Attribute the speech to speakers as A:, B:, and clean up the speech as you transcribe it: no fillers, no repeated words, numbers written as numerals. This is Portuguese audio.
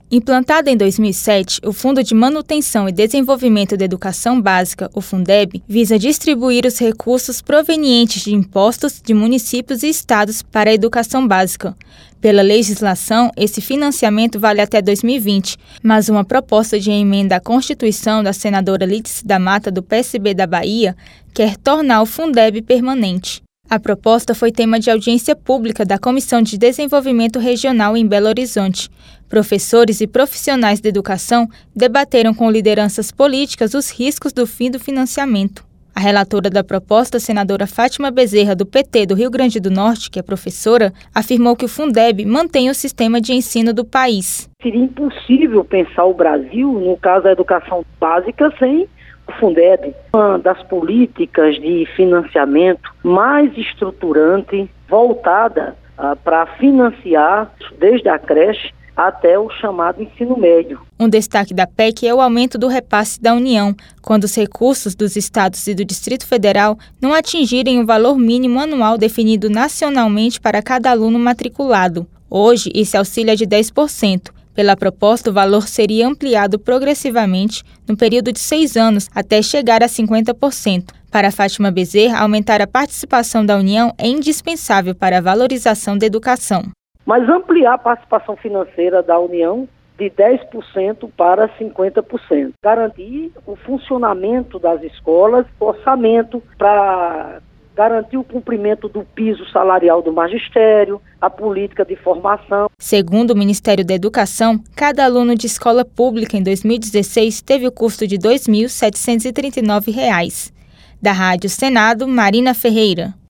A: Implantado em 2007, o Fundo de Manutenção e Desenvolvimento da Educação Básica, o Fundeb, visa distribuir os recursos provenientes de impostos de municípios e estados para a educação básica. Pela legislação, esse financiamento vale até 2020, mas uma proposta de emenda à Constituição da senadora Lídice da Mata, do PSB da Bahia, quer tornar o Fundeb permanente. A proposta foi tema de audiência pública da Comissão de Desenvolvimento Regional em Belo Horizonte. Professores e profissionais da educação debateram com lideranças políticas os riscos do fim do financiamento. A relatora da proposta, a senadora Fátima Bezerra, do PT do Rio Grande do Norte, que é professora, afirmou que o Fundeb mantém o sistema de ensino do país.
B: Seria impossível pensar o Brasil, no caso da educação básica, sem o Fundeb. Uma das políticas de financiamento mais estruturante, voltada para financiar desde a creche até o chamado ensino médio.
A: Um destaque da PEC é o aumento do repasse da União, quando os recursos dos estados e do Distrito Federal não atingirem o valor mínimo anual definido nacionalmente para cada aluno matriculado. Hoje, esse auxílio é de 10%. Pela proposta, o valor seria ampliado progressivamente no período de 6 anos, até chegar a 50%. Para Fátima Bezerra, aumentar a participação da União é indispensável para a valorização da educação.
B: Mas ampliar a participação financeira da União de 10% para 50%. Garantir o funcionamento das escolas, orçamento para garantir o cumprimento do piso salarial do magistério, a política de formação.
A: Segundo o Ministério da Educação, cada aluno de escola pública em 2016 teve o custo de R$ 2.739. Da Rádio Senado, Marina Ferreira.